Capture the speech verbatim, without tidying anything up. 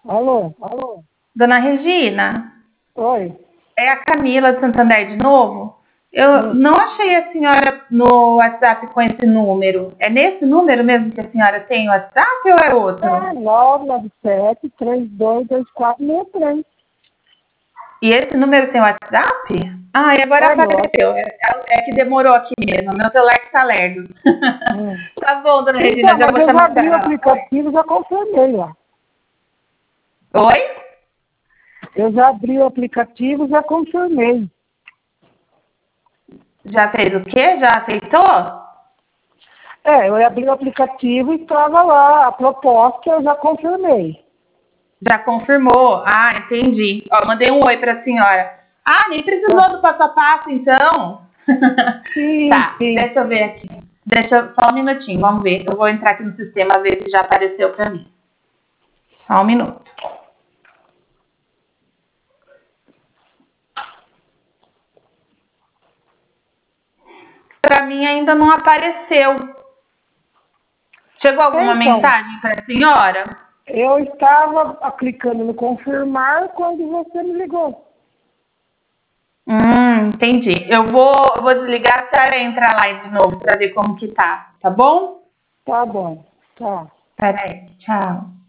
Alô? Alô? Dona Regina, Oi? é a Camila de Santander de novo. Eu Hum. não achei a senhora no WhatsApp com esse número. É nesse número mesmo que a senhora tem o WhatsApp ou é outro? É nove nove sete, três dois dois quatro seis três. E esse número tem WhatsApp? Ah, e agora É nosso. apareceu. É, é que demorou aqui mesmo. Meu celular que tá lerdo. Hum. Tá bom, dona Regina, Então, já mas vou eu já chamar a abri o senhora lá. aplicativo, já confirmei lá. Oi? Eu já abri o aplicativo, já confirmei. Já fez o quê? Já aceitou? É, eu abri o aplicativo e estava lá a proposta, eu já confirmei. Já confirmou. Ah, entendi. Ó, mandei um oi pra senhora. Ah, nem precisou do passo a passo, então. Sim, Tá, sim. deixa eu ver aqui. Deixa eu, só um minutinho, vamos ver. Eu vou entrar aqui no sistema ver se já apareceu pra mim. Só um minuto. Pra mim ainda não apareceu. Chegou alguma Então, mensagem pra senhora? eu estava clicando no confirmar quando você me ligou. Hum, entendi. Eu vou, eu vou desligar a senhora entrar lá de novo pra ver como que tá, tá bom? Tá bom, tá. Peraí, tchau.